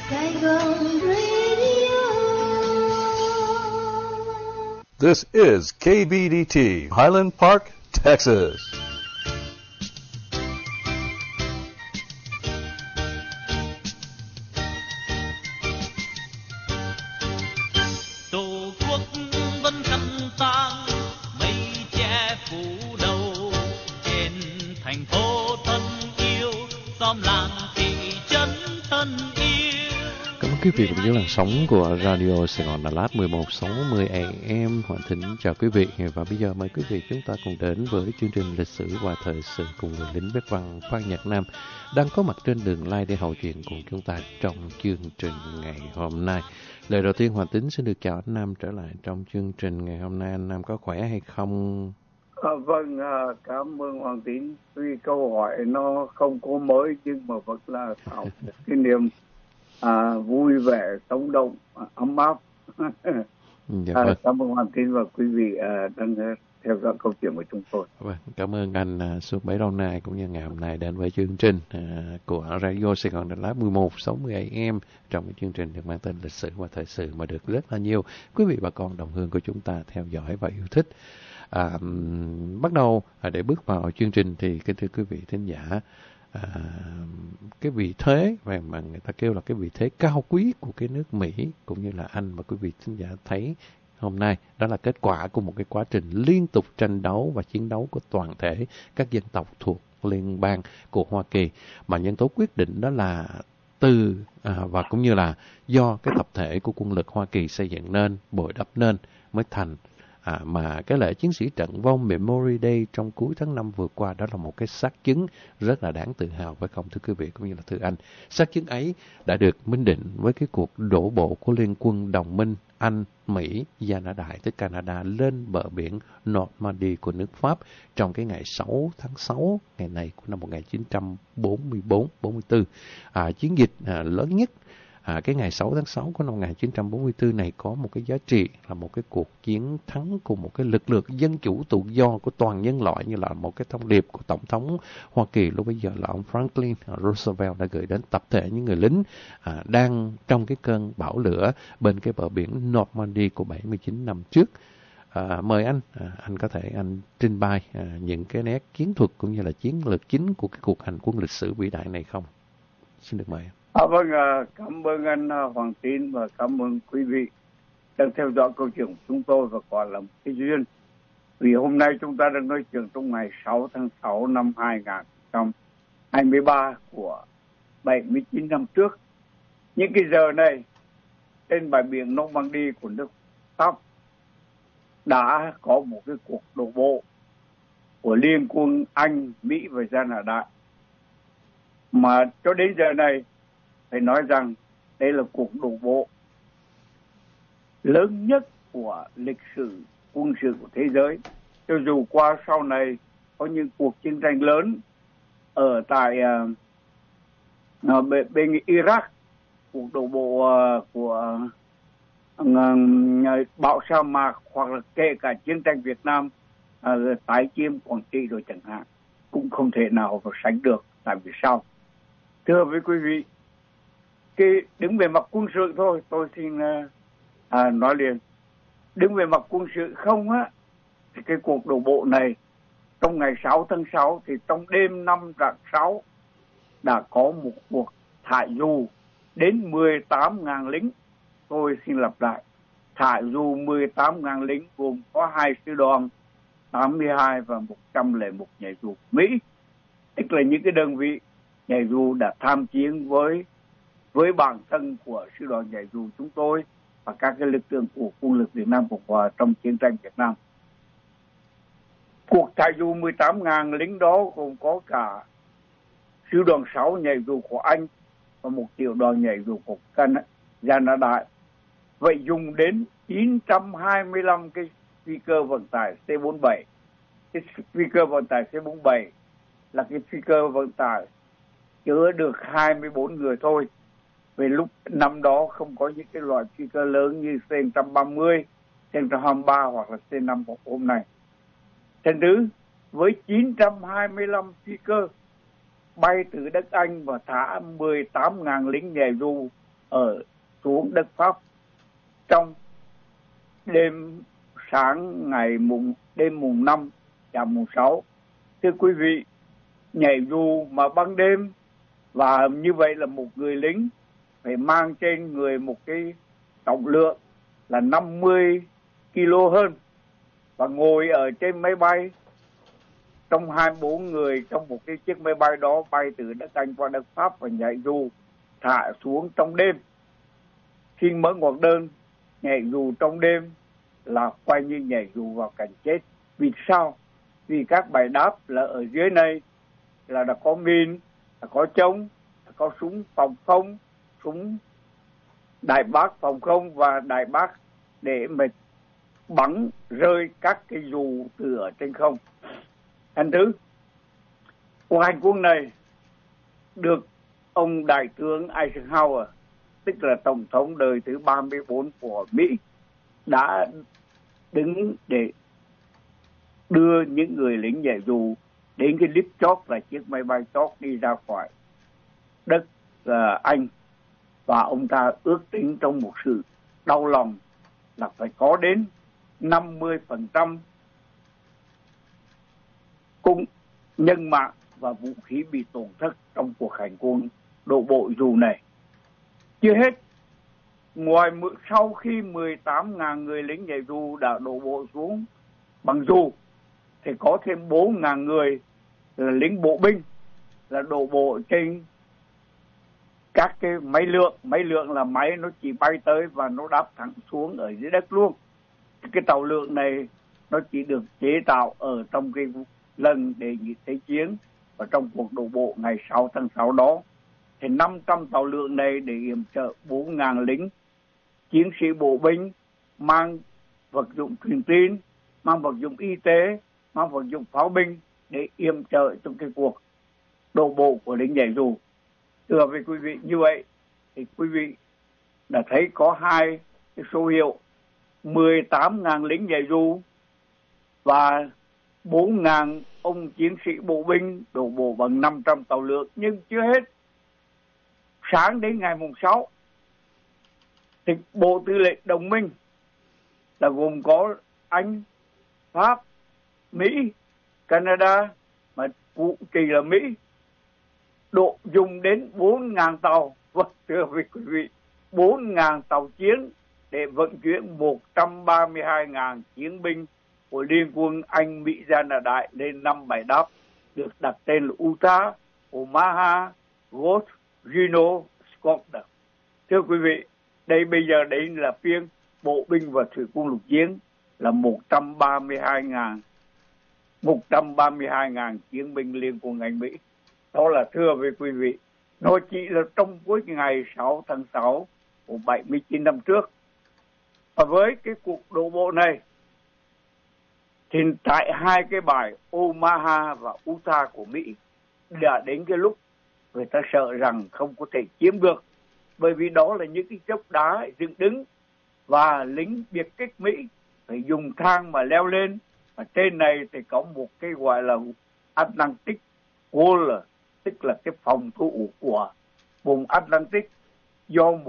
Saigon Radio. This is KBDT, Highland Park, Texas. Tổ quốc vẫn khăn tang, mây che phủ đầu, trên thành phố thân yêu, xóm làng thị trấn thân yêu. Cảm ơn quý vị cùng với làn sóng của Radio Sài Gòn Đà Lạt 1160 AM. Hoàng Thính chào quý vị và bây giờ mời quý vị chúng ta cùng đến với chương trình lịch sử và thời sự cùng người lính Bếp Văn Phan Nhật Nam đang có mặt trên đường lai để hậu chuyện cùng chúng ta trong chương trình ngày hôm nay. Lời đầu tiên Hoàng Tính xin được chào anh Nam trở lại trong chương trình ngày hôm nay. Anh Nam có khỏe hay không? Vâng, cảm ơn Hoàng Tín. Tuy câu hỏi nó không có mới nhưng mà vẫn là tạo cái niềm vui vẻ, sống động, ấm áp. Cảm ơn Hoàng Tín và quý vị đang theo dõi câu chuyện của chúng tôi. Vâng, cảm ơn anh suốt bấy lâu nay cũng như ngày hôm nay đến với chương trình của Radio Sài Gòn Đà Lạt 1160 AM trong cái chương trình được mang tên lịch sử và thời sự mà được rất là nhiều quý vị bà con đồng hương của chúng ta theo dõi và yêu thích. Bắt đầu để bước vào chương trình thì kính thưa quý vị thính giả, cái vị thế mà người ta kêu là cái vị thế cao quý của cái nước Mỹ cũng như là Anh mà quý vị thính giả thấy hôm nay, đó là kết quả của một cái quá trình liên tục tranh đấu và chiến đấu của toàn thể các dân tộc thuộc liên bang của Hoa Kỳ, mà nhân tố quyết định đó là từ và cũng như là do cái tập thể của quân lực Hoa Kỳ xây dựng nên, bồi đắp nên mới thành. Mà cái lễ chiến sĩ trận vong Memory Day trong cuối tháng 5 vừa qua đó là một cái xác chứng rất là đáng tự hào, phải không thưa quý vị cũng như là thưa anh? Xác chứng ấy đã được minh định với cái cuộc đổ bộ của liên quân đồng minh Anh, Mỹ, Gia Na Đại tới Canada lên bờ biển Normandy của nước Pháp trong cái ngày 6 tháng 6 ngày này của năm 1944. Chiến dịch lớn nhất cái ngày 6 tháng 6 của năm 1944 này có một cái giá trị là một cái cuộc chiến thắng của một cái lực lượng dân chủ tự do của toàn nhân loại, như là một cái thông điệp của Tổng thống Hoa Kỳ lúc bấy giờ là ông Franklin Roosevelt đã gửi đến tập thể những người lính đang trong cái cơn bão lửa bên cái bờ biển Normandy của 79 năm trước. Mời anh có thể anh trình bày những cái nét chiến thuật cũng như là chiến lược chính của cái cuộc hành quân lịch sử vĩ đại này không? Xin được mời anh. Vâng, cảm ơn anh Hoàng Tín và cảm ơn quý vị đang theo dõi câu chuyện của chúng tôi và gọi là một cái duyên. Vì hôm nay chúng ta đang nói chuyện trong ngày 6 tháng 6 năm 2023 của 79 năm trước. Những cái giờ này trên bãi biển Normandy của nước Pháp đã có một cái cuộc đổ bộ của liên quân Anh, Mỹ và Gia Na Đại. Mà cho đến giờ này phải nói rằng đây là cuộc đổ bộ lớn nhất của lịch sử quân sự của thế giới. Cho dù qua sau này có những cuộc chiến tranh lớn ở tại bên Iraq, cuộc đổ bộ của bão sa mạc, hoặc là kể cả chiến tranh Việt Nam tái chiếm Quảng Trị rồi chẳng hạn, cũng không thể nào sánh được. Tại vì sao? Thưa với quý vị, cái đứng về mặt quân sự thôi, tôi xin nói liền. Đứng về mặt quân sự không á, thì cái cuộc đổ bộ này trong ngày 6 tháng 6 thì trong đêm 5 rạng 6 đã có một cuộc thả dù đến 18.000 lính. Tôi xin lặp lại, thả dù 18.000 lính gồm có 2 sư đoàn 82 và 101 nhảy dù Mỹ, tức là những cái đơn vị nhảy dù đã tham chiến với bản thân của sư đoàn nhảy dù chúng tôi và các cái lực lượng của quân lực Việt Nam Cộng Hòa trong chiến tranh Việt Nam. Cuộc thả dù 18.000 lính đó gồm có cả sư đoàn 6 nhảy dù của Anh và một tiểu đoàn nhảy dù của Gia Na Đại. Vậy dùng đến 925 cái phi cơ vận tải C-47. Cái phi cơ vận tải C-47 là cái phi cơ vận tải chứa được 24 người thôi. Về lúc năm đó không có những cái loại phi cơ lớn như C-130, C-123 hoặc là C-5 hôm nay. Thành thứ, với 925 phi cơ bay từ đất Anh và thả 18.000 lính nhảy dù ở xuống đất Pháp trong đêm sáng đêm mùng 5 và mùng 6. Thưa quý vị, nhảy dù mà ban đêm, và như vậy là một người lính phải mang trên người một cái trọng lượng là 50 kg hơn, và ngồi ở trên máy bay trong 24 người trong một cái chiếc máy bay đó bay từ đất Anh qua đất Pháp và nhảy dù thả xuống trong đêm. Khi mở ngoặc đơn, nhảy dù trong đêm là coi như nhảy dù vào cảnh chết. Vì sao? Vì các bài đáp là ở dưới này là đã có mìn, đã có trống, đã có súng phòng không, súng đại bác phòng không và đại bác để mà bắn rơi các cái dù từ ở trên không. Thành thứ, cuộc hành quân này được ông Đại tướng Eisenhower, tức là Tổng thống đời thứ 34 của Mỹ, đã đứng để đưa những người lính nhảy dù đến cái lift chót là chiếc máy bay chót đi ra khỏi đất Anh. Và ông ta ước tính trong một sự đau lòng là phải có đến 50% cung nhân mạng và vũ khí bị tổn thất trong cuộc hành quân đổ bộ dù này. Chưa hết, sau khi 18.000 người lính nhảy dù đã đổ bộ xuống bằng dù, thì có thêm 4.000 người là lính bộ binh là đổ bộ trên các cái máy lượng là máy nó chỉ bay tới và nó đáp thẳng xuống ở dưới đất luôn. Cái tàu lượng này nó chỉ được chế tạo ở trong cái lần đề nghị thế chiến, và trong cuộc đổ bộ ngày 6 tháng 6 đó thì 500 tàu lượng này để yểm trợ 4.000 lính chiến sĩ bộ binh mang vật dụng truyền tin, mang vật dụng y tế, mang vật dụng pháo binh để yểm trợ trong cái cuộc đổ bộ của lính nhảy dù. Thưa với quý vị, như vậy thì quý vị đã thấy có hai cái số hiệu: 18.000 lính nhảy dù và 4.000 ông chiến sĩ bộ binh đổ bộ bằng 500 tàu lượng. Nhưng chưa hết, sáng đến ngày mùng 6 thì Bộ Tư lệnh Đồng minh là gồm có Anh, Pháp, Mỹ, Canada, mà cụ trì là Mỹ, dùng đến 4.000 tàu. Vâng, thưa quý vị, 4.000 tàu chiến để vận chuyển 132.000 chiến binh của Liên quân Anh, Mỹ, Gia Đại lên 5 bãi đáp được đặt tên là Utah, Omaha, Gulf, Juneau, Scotland. Thưa quý vị, đây bây giờ đây là phiên bộ binh và thủy quân lục chiến là 132.000 chiến binh Liên quân Anh, Mỹ. Đó là thưa với quý vị, nó chỉ là trong cuối ngày 6 tháng 6 của 79 năm trước. Và với cái cuộc đổ bộ này thì tại hai cái bãi Omaha và Utah của Mỹ đã đến cái lúc người ta sợ rằng không có thể chiếm được, bởi vì đó là những cái dốc đá dựng đứng và lính biệt kích Mỹ phải dùng thang mà leo lên. Và trên này thì có một cái gọi là Atlantic Wall, tức là cái phòng thủ của vùng Atlantic do một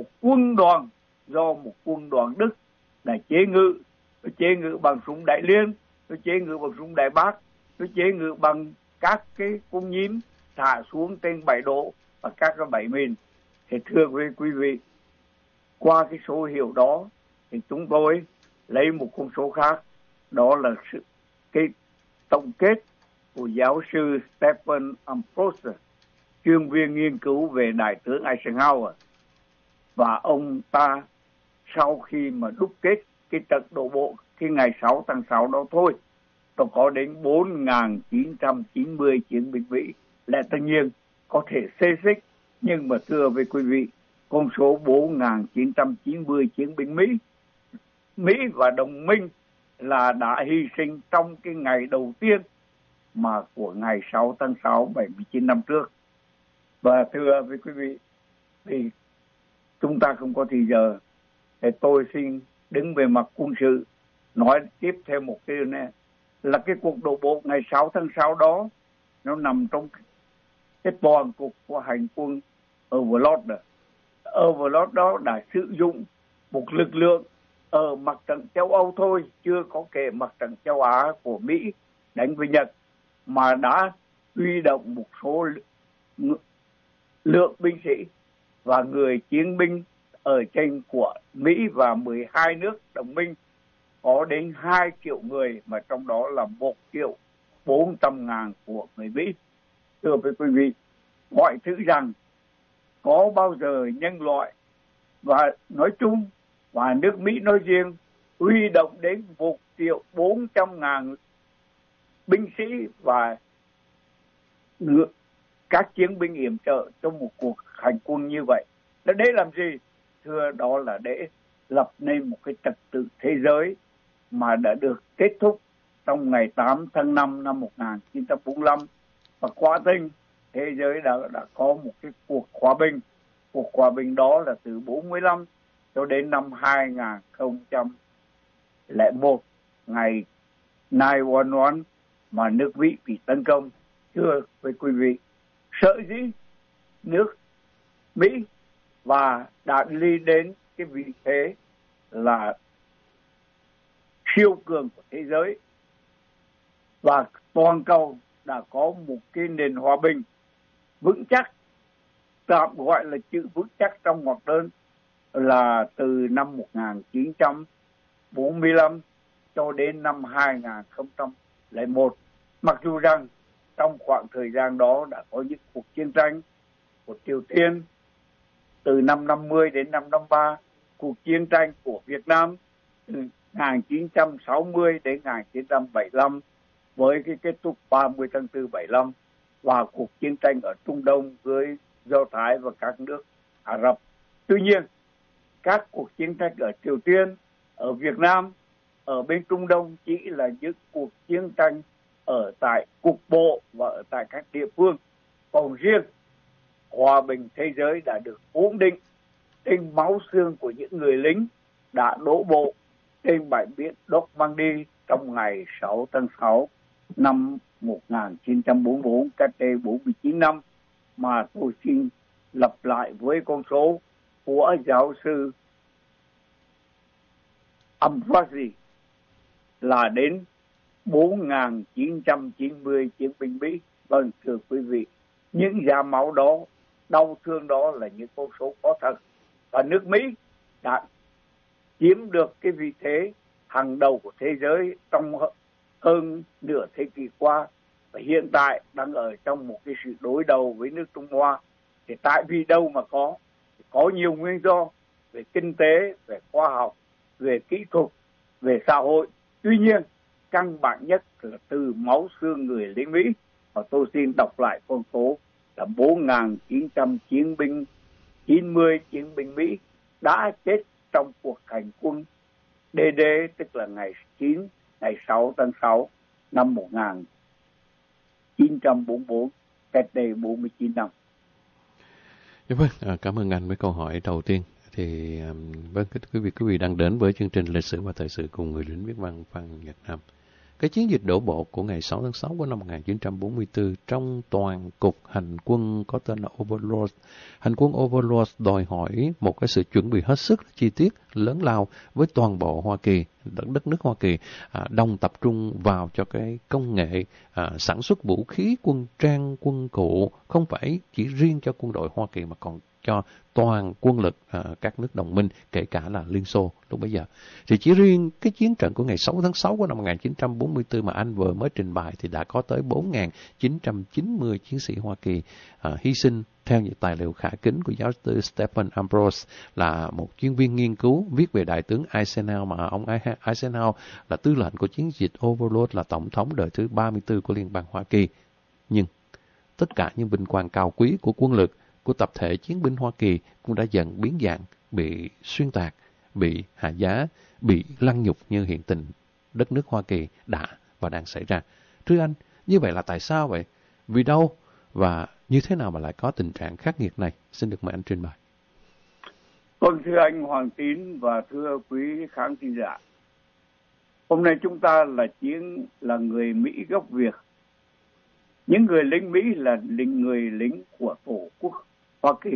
quân đoàn Đức là chế ngự bằng súng Đại Liên, nó chế ngự bằng súng Đại Bác, nó chế ngự bằng các cái cung nhím thả xuống trên 7 độ và các cái 7 mìn. Thì thưa quý vị, qua cái số hiệu đó thì chúng tôi lấy một con số khác, đó là cái tổng kết của giáo sư Stephen Ambrose, chuyên viên nghiên cứu về Đại tướng Eisenhower. Và ông ta sau khi mà đúc kết cái trận đổ bộ cái ngày 6 tháng 6 đó thôi, nó có đến 4.990 chiến binh Mỹ. Là tất nhiên có thể xê xích, nhưng mà thưa với quý vị, con số 4.990 chiến binh Mỹ và đồng minh là đã hy sinh trong cái ngày đầu tiên mà của ngày 6 tháng 6 79 năm trước. Và thưa với quý vị, thì chúng ta không có thì giờ, thì tôi xin đứng về mặt quân sự nói tiếp theo một cái này, là cái cuộc đổ bộ ngày 6 tháng 6 đó nó nằm trong cái toàn cục của hành quân Overlord Overlord đó đã sử dụng một lực lượng ở mặt trận châu Âu thôi, chưa có kể mặt trận châu Á của Mỹ đánh với Nhật, mà đã huy động một số lượng binh sĩ và người chiến binh ở trên của Mỹ và 12 nước đồng minh, có đến 2 triệu người, mà trong đó là 1.400.000 của người Mỹ. Thưa với quý vị, hỏi thử rằng có bao giờ nhân loại và nói chung và nước Mỹ nói riêng huy động đến 1.400.000 binh sĩ và các chiến binh yểm trợ trong một cuộc hành quân như vậy? Để làm gì? Thưa, đó là để lập nên một cái trật tự thế giới mà đã được kết thúc trong ngày 8 tháng 5 năm 1945. Và quá trình thế giới đã có một cái cuộc hòa bình. Cuộc hòa bình đó là từ 45 cho đến năm 2001, ngày 9/11 mà nước Mỹ bị tấn công. Thưa với quý vị, sợ gì nước Mỹ và đã đi đến cái vị thế là siêu cường của thế giới, và toàn cầu đã có một cái nền hòa bình vững chắc, tạm gọi là chữ vững chắc trong ngoặc đơn, là từ năm 1945 cho đến năm 2001. Mặc dù rằng trong khoảng thời gian đó đã có những cuộc chiến tranh của Triều Tiên từ năm 50 đến năm 53, cuộc chiến tranh của Việt Nam từ 1960 đến 1975 với cái kết thúc 30 tháng 4 75, và cuộc chiến tranh ở Trung Đông với Do Thái và các nước Ả Rập. Tuy nhiên, các cuộc chiến tranh ở Triều Tiên, ở Việt Nam, ở bên Trung Đông chỉ là những cuộc chiến tranh ở tại cục bộ và ở tại các địa phương. Còn riêng hòa bình thế giới đã được ổn định trên máu xương của những người lính đã đổ bộ trên bãi biển Normandy trong ngày 6 tháng 6 năm 1944, cách đây 49 năm, mà tôi xin lặp lại với con số của giáo sư Ambrosi là đến 4.990 chiến binh Mỹ. Vâng, thưa quý vị, những giá máu đó, đau thương đó là những con số có thật. Và nước Mỹ đã chiếm được cái vị thế hàng đầu của thế giới trong hơn nửa thế kỷ qua, và hiện tại đang ở trong một cái sự đối đầu với nước Trung Hoa. Thì tại vì đâu mà có nhiều nguyên do về kinh tế, về khoa học, về kỹ thuật, về xã hội. Tuy nhiên, căn bản nhất là từ máu xương người lính Mỹ. Và tôi xin đọc lại con số là 4.900 chiến binh, 90 chiến binh Mỹ đã chết trong cuộc hành quân DD, tức là ngày 6 tháng 6 năm 1944, cách đây 49 năm. Vâng, cảm ơn anh với câu hỏi đầu tiên. Thì vâng, quý vị đang đến với chương trình Lịch sử và Thời sự cùng người lính viết văn Phan Nhật Nam. Cái chiến dịch đổ bộ của ngày 6 tháng 6 của năm 1944 trong toàn cục hành quân có tên là Overlord. Hành quân Overlord đòi hỏi một cái sự chuẩn bị hết sức chi tiết, lớn lao với toàn bộ Hoa Kỳ, đất nước Hoa Kỳ, đồng tập trung vào cho cái công nghệ sản xuất vũ khí, quân trang, quân cụ, không phải chỉ riêng cho quân đội Hoa Kỳ mà còn cho toàn quân lực các nước đồng minh, kể cả là Liên Xô lúc bấy giờ. Thì chỉ riêng cái chiến trận của ngày 6 tháng 6 của năm 1944 mà anh vừa mới trình bày thì đã có tới 4.990 chiến sĩ Hoa Kỳ hy sinh. Theo những tài liệu khả kính của giáo sư Stephen Ambrose, là một chuyên viên nghiên cứu viết về đại tướng Eisenhower, mà ông Eisenhower là tư lệnh của chiến dịch Overlord, là tổng thống đời thứ 34 của Liên bang Hoa Kỳ. Nhưng tất cả những vinh quang cao quý của quân lực của tập thể chiến binh Hoa Kỳ cũng đã dần biến dạng, bị xuyên tạc, bị hạ giá, bị lăng nhục như hiện tình đất nước Hoa Kỳ đã và đang xảy ra. Thưa anh, như vậy là tại sao vậy? Vì đâu? Và như thế nào mà lại có tình trạng khắc nghiệt này? Xin được mời anh trình bày. Vâng, thưa anh Hoàng Tín và thưa quý khán thính giả. Hôm nay chúng ta là người Mỹ gốc Việt. Những người lính Mỹ là người lính của Tổ quốc Hoa Kỳ.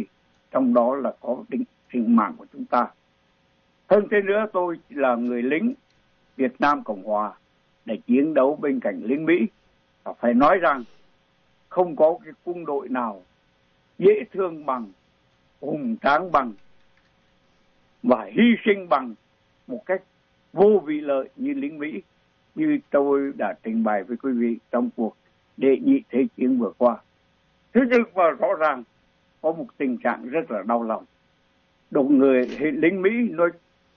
trong đó là có sinh mạng của chúng ta. Hơn thế nữa, tôi là người lính Việt Nam Cộng Hòa để chiến đấu bên cạnh lính Mỹ, và phải nói rằng không có cái quân đội nào dễ thương bằng, hùng tráng bằng và hy sinh bằng một cách vô vị lợi như lính Mỹ, như tôi đã trình bày với quý vị trong cuộc đệ nhị thế chiến vừa qua. Thứ nhất, và rõ ràng có một tình trạng rất là đau lòng. Đồng người lính Mỹ nói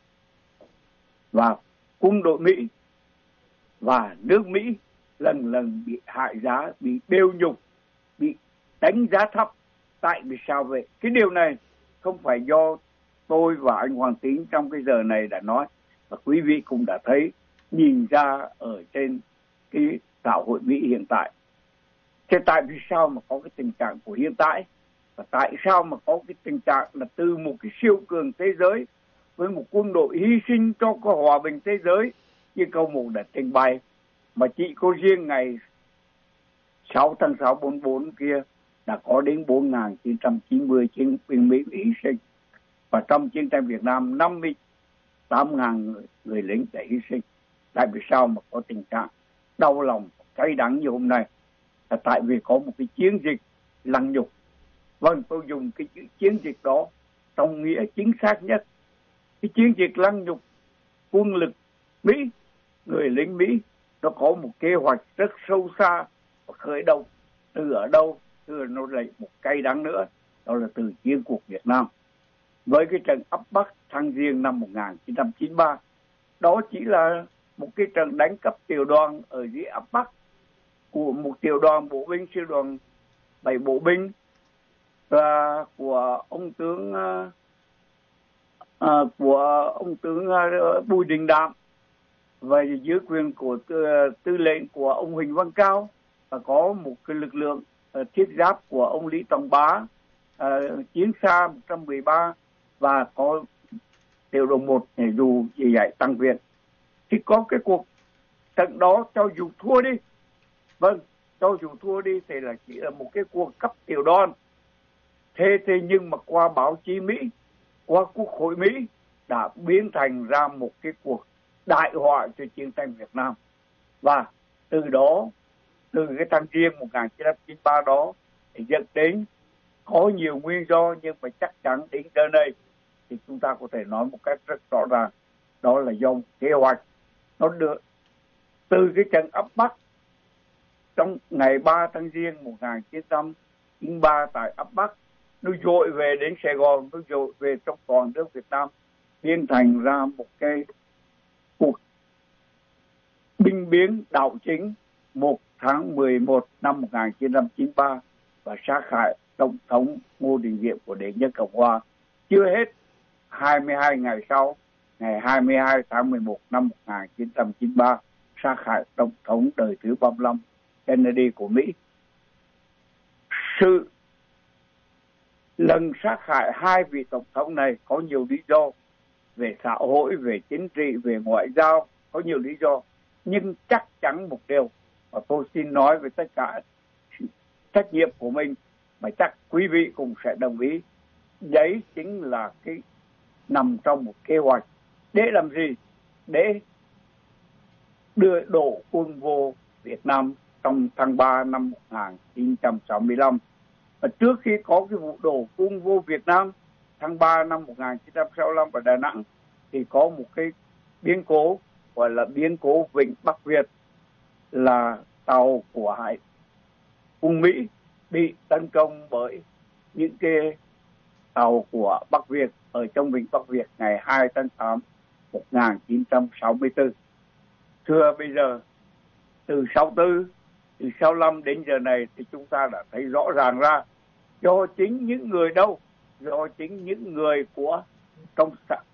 và quân đội Mỹ và nước Mỹ lần lần bị hại giá, bị bêu nhục, bị đánh giá thấp. Tại vì sao vậy? Cái điều này không phải do tôi và anh Hoàng Tín trong cái giờ này đã nói, và quý vị cũng đã thấy, nhìn ra ở trên cái xã hội Mỹ hiện tại. Thế tại vì sao mà có cái tình trạng của hiện tại? Và tại sao mà có cái tình trạng là từ một cái siêu cường thế giới với một quân đội hy sinh cho có hòa bình thế giới như câu 1 đã trình bày, mà chỉ có riêng ngày 6 tháng 6 44 kia đã có đến 4.990 chiến binh Mỹ bị hy sinh, và trong chiến tranh Việt Nam 58.000 người lính đã hy sinh. Tại vì sao mà có tình trạng đau lòng, cay đắng như hôm nay? Là tại vì có một cái chiến dịch lăng nhục. Vâng, tôi dùng cái chữ chiến dịch đó trong nghĩa chính xác nhất. Cái chiến dịch lăng nhục quân lực Mỹ, người lính Mỹ, nó có một kế hoạch rất sâu xa và khởi động từ ở đâu? Từ nó lại một cay đắng nữa, đó là từ chiến cuộc Việt Nam. Với cái trận ấp Bắc tháng Giêng năm 1993, đó chỉ là một cái trận đánh cấp tiểu đoàn ở dưới ấp Bắc của một tiểu đoàn bộ binh, sư đoàn 7 bộ binh và của ông tướng Bùi Đình Đạm, và dưới quyền của tư lệnh của ông Huỳnh Văn Cao, và có một cái lực lượng thiết giáp của ông Lý Tòng Bá, chiến xa 113, và có tiểu đoàn 1 nhảy dù dạy tăng viện. Thì có cái cuộc trận đó cho dù thua đi, vâng, cho dù thua đi thì là chỉ là một cái cuộc cấp tiểu đoàn. Thế nhưng mà qua báo chí Mỹ, qua Quốc hội Mỹ đã biến thành ra một cái cuộc đại họa cho chiến tranh Việt Nam. Và từ đó, từ cái tháng Giêng 1993 đó thì dẫn đến có nhiều nguyên do, nhưng mà chắc chắn đến giờ này thì chúng ta có thể nói một cách rất rõ ràng, đó là do kế hoạch. Nó được từ cái trận ấp Bắc trong ngày 3 tháng Giêng 1993 tại ấp Bắc, nó dội về đến Sài Gòn, nó dội về trong toàn nước Việt Nam, biến thành ra một cái cuộc binh biến đảo chính 1 tháng 11 năm 1993 và sát hại Tổng thống Ngô Đình Diệm của Đệ nhất Cộng hòa. Chưa hết, 22 ngày sau, ngày 22 tháng 11 năm 1993, sát hại Tổng thống đời thứ 35 Kennedy của Mỹ. Sự lần sát hại hai vị tổng thống này có nhiều lý do về xã hội, về chính trị, về ngoại giao, có nhiều lý do. Nhưng chắc chắn một điều, và tôi xin nói với tất cả trách nhiệm của mình, mà chắc quý vị cũng sẽ đồng ý, đấy chính là cái nằm trong một kế hoạch. Để làm gì? Để đưa đổ quân vô Việt Nam trong tháng 3 năm 1965. Và trước khi có cái vụ đổ quân vô Việt Nam tháng 3 năm 1965 ở Đà Nẵng thì có một cái biến cố gọi là biến cố Vịnh Bắc Việt, là tàu của Hải quân Mỹ bị tấn công bởi những cái tàu của Bắc Việt ở trong Vịnh Bắc Việt ngày 2 tháng 8 1964. Thưa bây giờ, từ 64, từ 65 đến giờ này thì chúng ta đã thấy rõ ràng ra do chính những người đâu, do chính những người của trong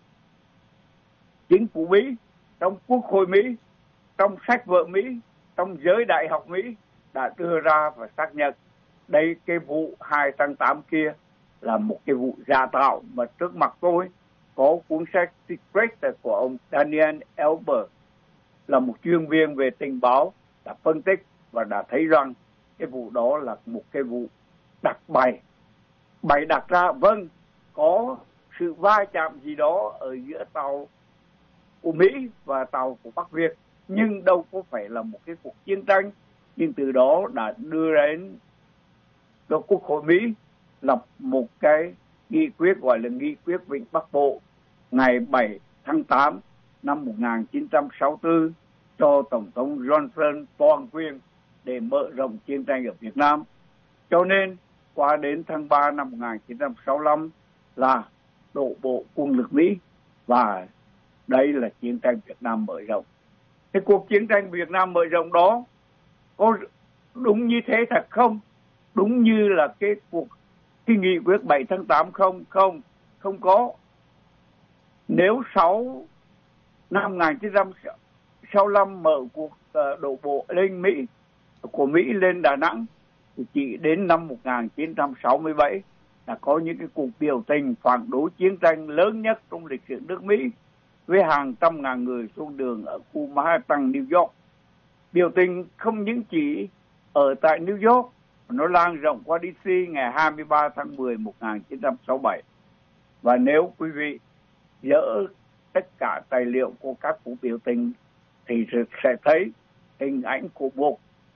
chính phủ Mỹ, trong Quốc hội Mỹ, trong sách vở Mỹ, trong giới đại học Mỹ đã đưa ra và xác nhận đây, cái vụ 2 tháng 8 kia là một cái vụ giả tạo. Mà trước mặt tôi có cuốn sách Secret của ông Daniel Elber, là một chuyên viên về tình báo, đã phân tích và đã thấy rằng cái vụ đó là một cái vụ đặt bày đặt ra. Vâng, có sự va chạm gì đó ở giữa tàu của Mỹ và tàu của Bắc Việt, nhưng đâu có phải là một cái cuộc chiến tranh. Nhưng từ đó đã đưa đến cho Quốc hội Mỹ lập một cái nghị quyết gọi là nghị quyết Vịnh Bắc Bộ ngày 7 tháng 8 năm 1964 cho Tổng thống Johnson toàn quyền để mở rộng chiến tranh ở Việt Nam. Cho nên qua đến tháng 3 năm 1965 là đổ bộ quân lực Mỹ, và đây là chiến tranh Việt Nam mở rộng. Cái cuộc chiến tranh Việt Nam mở rộng đó có đúng như thế thật không? Đúng như là cái nghị quyết 7 tháng 8 không? Không có. Nếu năm 1965 mở cuộc đổ bộ lên Mỹ, của Mỹ lên Đà Nẵng, thì chỉ đến năm 1967 là có những cái cuộc biểu tình phản đối chiến tranh lớn nhất trong lịch sử nước Mỹ, với hàng trăm ngàn người xuống đường ở khu Manhattan, New York. Biểu tình không những chỉ ở tại New York, nó lan rộng qua DC ngày 23 tháng 10 1967. Và nếu quý vị dỡ tất cả tài liệu của các cuộc biểu tình thì sẽ thấy hình ảnh của một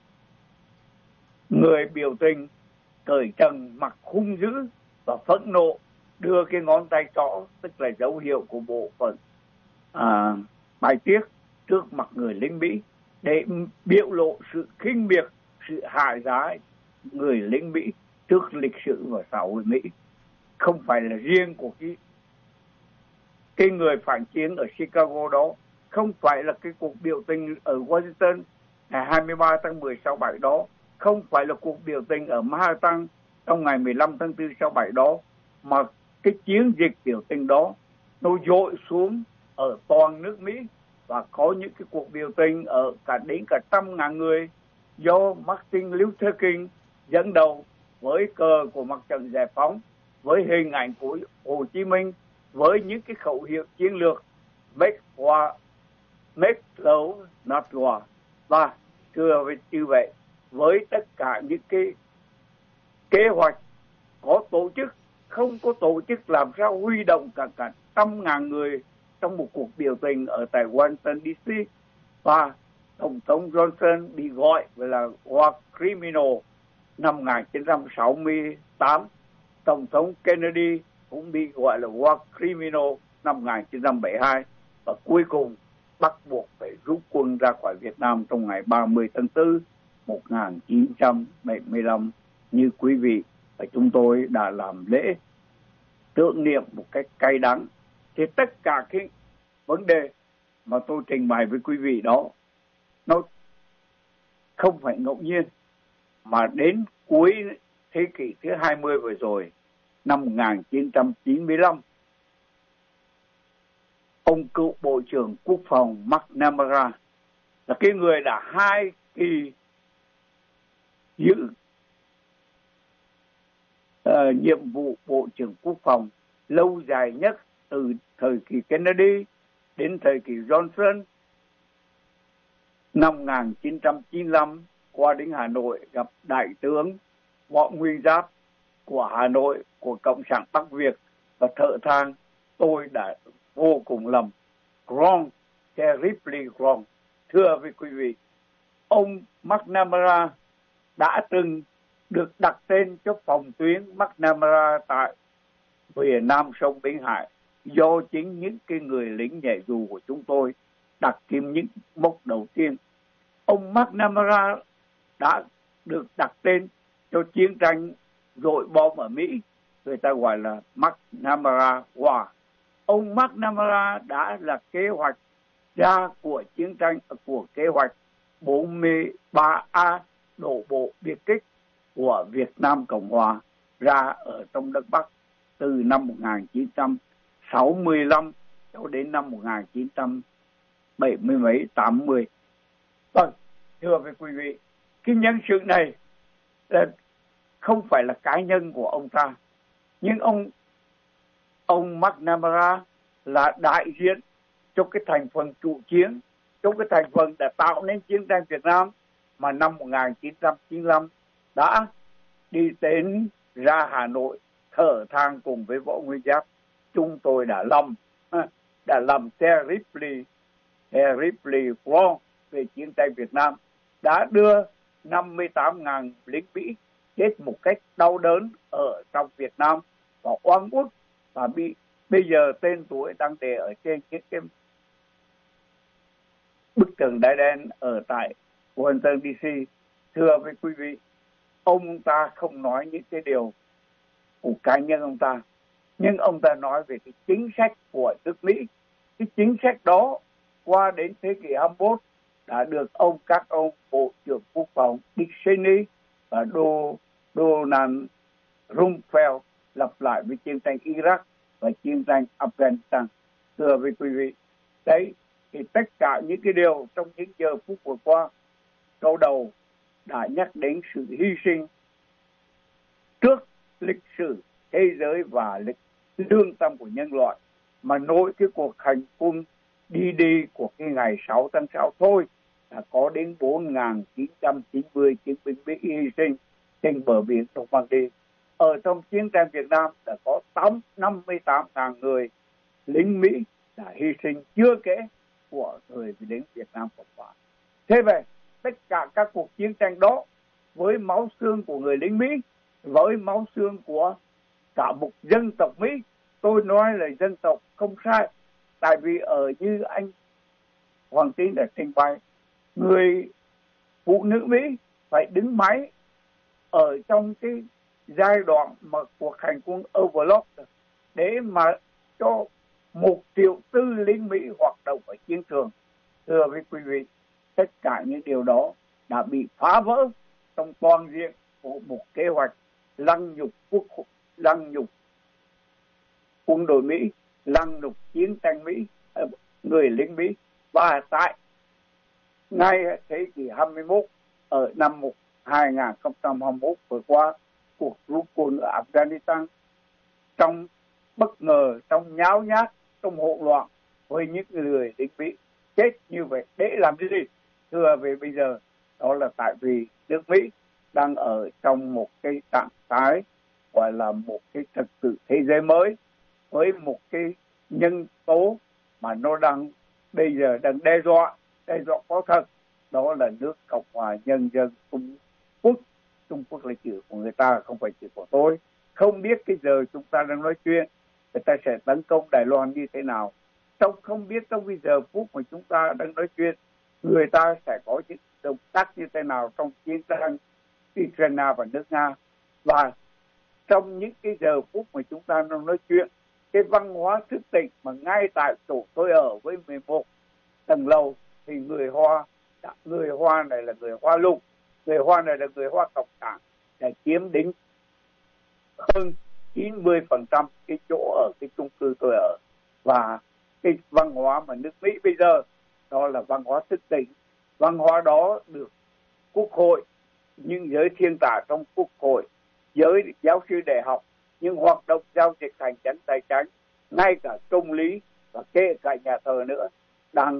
người biểu tình cởi trần, mặc hung dữ và phẫn nộ, đưa cái ngón tay trỏ, tức là dấu hiệu của bộ phận bài tiết, trước mặt người lính Mỹ để biểu lộ sự khinh miệt, sự hạ giá người lính Mỹ trước lịch sử và xã hội Mỹ. Không phải là riêng của cái người phản chiến ở Chicago đó, không phải là cái cuộc biểu tình ở Washington ngày 23 tháng 10 sau 7 đó, không phải là cuộc biểu tình ở Manhattan trong ngày 15 tháng 4 sau 7 đó, mà cái chiến dịch biểu tình đó nó dội xuống ở toàn nước Mỹ, và có những cái cuộc biểu tình ở đến cả 100.000 người do Martin Luther King dẫn đầu, với cờ của mặt trận giải phóng, với hình ảnh của Hồ Chí Minh, với những cái khẩu hiệu chiến lược make love not war. Và thưa như vậy, với tất cả những cái kế hoạch có tổ chức, không có tổ chức, làm sao huy động cả 100.000 người trong một cuộc biểu tình ở tại Washington DC, và Tổng thống Johnson bị gọi là war criminal năm 1968. Tổng thống Kennedy cũng bị gọi là war criminal năm 1972, và cuối cùng bắt buộc phải rút quân ra khỏi Việt Nam trong ngày 30 tháng 4 1975, như quý vị và chúng tôi đã làm lễ tưởng niệm một cách cay đắng. Thì tất cả cái vấn đề mà tôi trình bày với quý vị đó, nó không phải ngẫu nhiên, mà đến cuối thế kỷ thứ 20 vừa rồi, năm 1995, ông cựu Bộ trưởng Quốc phòng McNamara là cái người đã 2 kỳ giữ nhiệm vụ Bộ trưởng Quốc phòng lâu dài nhất, từ thời kỳ Kennedy đến thời kỳ Johnson. Năm 1995 qua đến Hà Nội gặp Đại tướng Võ Nguyên Giáp của Hà Nội, của Cộng sản Bắc Việt, và thở than tôi đã vô cùng lầm, wrong, terribly wrong. Thưa với quý vị, ông McNamara đã từng được đặt tên cho phòng tuyến McNamara tại bìa Nam sông Bến Hải, do chính những cái người lính nhảy dù của chúng tôi đặt kim những mốc đầu tiên. Ông McNamara đã được đặt tên cho chiến tranh dội bom ở Mỹ, người ta gọi là McNamara War. Ông McNamara đã là kế hoạch ra của chiến tranh, của kế hoạch 43A đổ bộ biệt kích của Việt Nam Cộng Hòa ra ở trong đất Bắc từ năm 1965 cho đến năm 1980. Vâng, thưa với quý vị, cái nhân sự này là không phải là cá nhân của ông ta, nhưng ông McNamara là đại diện cho cái thành phần chủ chiến, cho cái thành phần đã tạo nên chiến tranh Việt Nam, mà năm 1995 đã đi đến ra Hà Nội thở than cùng với Võ Nguyên Giáp, chúng tôi đã lầm terribly wrong về chiến tranh Việt Nam, đã đưa 58.000 lính Mỹ chết một cách đau đớn ở trong Việt Nam và oan uất, và bây giờ tên tuổi đang để ở trên cái bức tường đá đen ở tại Washington DC. Thưa với quý vị, ông ta không nói những cái điều của cá nhân ông ta, nhưng ông ta nói về cái chính sách của nước Mỹ. Cái chính sách đó qua đến thế kỷ 21 đã được các ông Bộ trưởng Quốc phòng Dick Cheney và Donald Rumsfeld lặp lại với chiến tranh Iraq và chiến tranh Afghanistan. Thưa với quý vị, đấy thì tất cả những cái điều trong những giờ phút vừa qua, câu đầu đã nhắc đến sự hy sinh trước lịch sử thế giới và lương tâm của nhân loại, mà nổi cái cuộc hành quân đi của cái ngày 6 tháng 6 thôi là có đến 4.990 chiến binh Mỹ hy sinh trên bờ biển trong Normandy. Ở trong chiến tranh Việt Nam đã có 58.000 người lính Mỹ đã hy sinh, chưa kể của người lính Việt Nam Cộng hòa. Thế vậy, tất cả các cuộc chiến tranh đó với máu xương của người lính Mỹ, với máu xương của cả một dân tộc Mỹ, tôi nói là dân tộc không sai, tại vì như anh Hoàng Tín đã trình bày, người phụ nữ Mỹ phải đứng máy ở trong cái giai đoạn mà cuộc hành quân Overlord để mà cho 1,4 triệu lính Mỹ hoạt động ở chiến trường. Thưa với quý vị, tất cả những điều đó đã bị phá vỡ trong toàn diện của một kế hoạch lăng nhục quân đội Mỹ, lăng nhục chiến tranh Mỹ, người lính Mỹ. Và tại ngay thế kỷ 21 ở năm 2021 vừa qua, cuộc rút quân ở Afghanistan trong bất ngờ, trong nháo nhác, trong hỗn loạn với những người lính Mỹ chết như vậy để làm gì? Thưa về bây giờ đó là tại vì nước Mỹ đang ở trong một cái trạng thái gọi là một cái trật tự thế giới mới, với một cái nhân tố mà nó bây giờ đang đe dọa có thật, đó là nước Cộng hòa Nhân dân Trung Quốc. Trung Quốc là chữ của người ta, không phải chữ của tôi. Không biết cái giờ chúng ta đang nói chuyện người ta sẽ tấn công Đài Loan như thế nào, không biết trong cái giờ phút mà chúng ta đang nói chuyện người ta sẽ có những động tác như thế nào trong chiến tranh Ukraine và nước Nga. Và trong những cái giờ phút mà chúng ta đang nói chuyện, cái văn hóa thức tỉnh mà ngay tại chỗ tôi ở với 11 tầng lầu thì người Hoa này là người Hoa lục, người Hoa này là người Hoa cộng sản, để chiếm đến hơn 90% cái chỗ ở cái chung cư tôi ở. Và cái văn hóa mà nước Mỹ bây giờ đó là văn hóa thức tỉnh. Văn hóa đó được Quốc hội, những giới thiên tài trong Quốc hội, giới giáo sư đại học, những hoạt động giao dịch hành chính tài chính, ngay cả công lý và kể cả nhà thờ nữa đang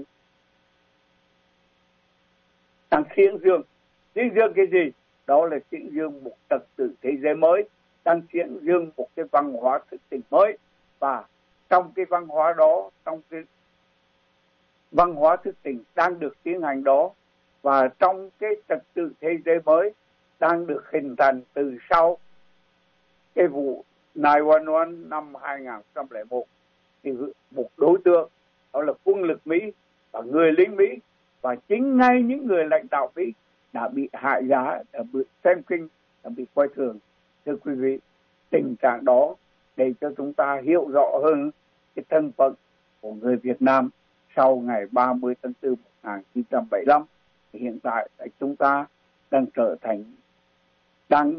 xiển dương. Xiển dương cái gì? Đó là xiển dương một trật tự thế giới mới, đang xiển dương một cái văn hóa thức tỉnh mới. Và trong cái văn hóa đó, trong cái văn hóa thức tỉnh đang được tiến hành đó, và trong cái trật tự thế giới mới đang được hình thành từ sau cái vụ 9/11 năm 2001, thì một đối tượng đó là quân lực Mỹ và người lính Mỹ và chính ngay những người lãnh đạo Mỹ đã bị hạ giá, đã bị xem khinh, đã bị coi thường. Thưa quý vị, tình trạng đó để cho chúng ta hiểu rõ hơn cái thân phận của người Việt Nam sau ngày 30 tháng 4 1975. Hiện tại chúng ta đang trở thành, đang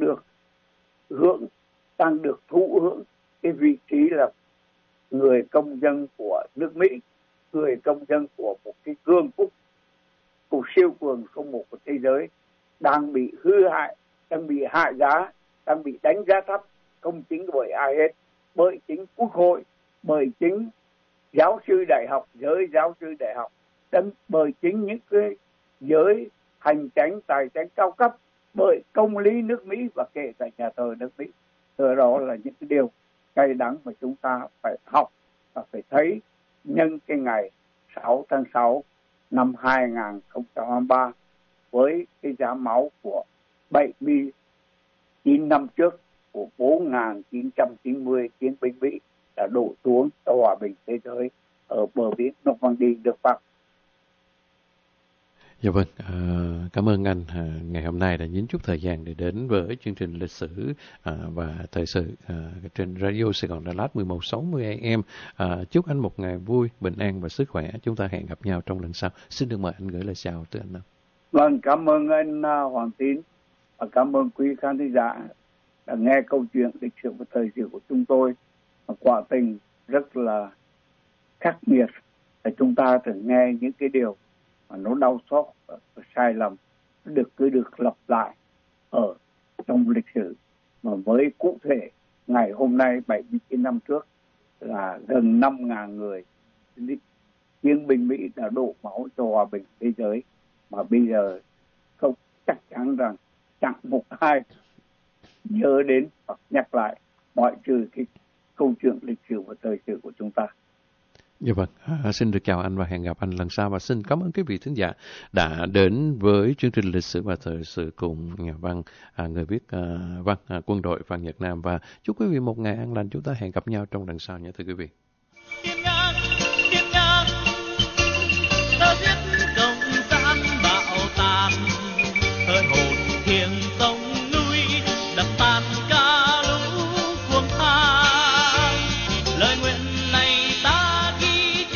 được thụ hưởng cái vị trí là người công dân của nước Mỹ, người công dân của một cái cường quốc, của siêu cường số 1 của thế giới, đang bị hư hại, đang bị hạ giá, đang bị đánh giá thấp, không chính bởi ai hết, bởi chính Quốc hội, bởi chính giáo sư đại học, giới giáo sư đại học, bởi chính những cái giới hành chánh, tài chánh cao cấp, bởi công lý nước Mỹ và kể cả nhà thờ nước Mỹ. đó là những cái điều cay đắng mà chúng ta phải học và phải thấy nhân cái ngày 6 tháng 6 năm 2023 với cái giá máu của 79 năm trước của 4.990 chiến binh Mỹ đã đổ xuống cho hòa bình thế giới ở bờ biển Normandy, nước Pháp. Dạ vâng, cảm ơn anh ngày hôm nay đã nhín chút thời gian để đến với chương trình lịch sử và thời sự trên Radio Sài Gòn Đà Lạt 1160 AM. Chúc anh một ngày vui, bình an và sức khỏe. Chúng ta hẹn gặp nhau trong lần sau. Xin được mời anh gửi lời chào tới anh. Vâng, cảm ơn anh Hoàng Tín và cảm ơn quý khán thính giả đã nghe câu chuyện lịch sử và thời sự của chúng tôi. Quả tình rất là khắc nghiệt để chúng ta từng nghe những cái điều mà nó đau xót và sai lầm cứ được lặp lại ở trong lịch sử, mà với cụ thể ngày hôm nay 79 năm trước là gần 5.000 người chiến binh Mỹ đã đổ máu cho hòa bình thế giới, mà bây giờ không chắc chắn rằng chẳng một ai nhớ đến hoặc nhắc lại mọi trừ cái câu chuyện lịch sử và thời sự của chúng ta. Dạ vâng, xin được chào anh và hẹn gặp anh lần sau, và xin cảm ơn quý vị thính giả đã đến với chương trình lịch sử và thời sự cùng nhà văn, người viết văn quân đội Phan Nhật Nam, và chúc quý vị một ngày an lành. Chúng ta hẹn gặp nhau trong lần sau nhé thưa quý vị.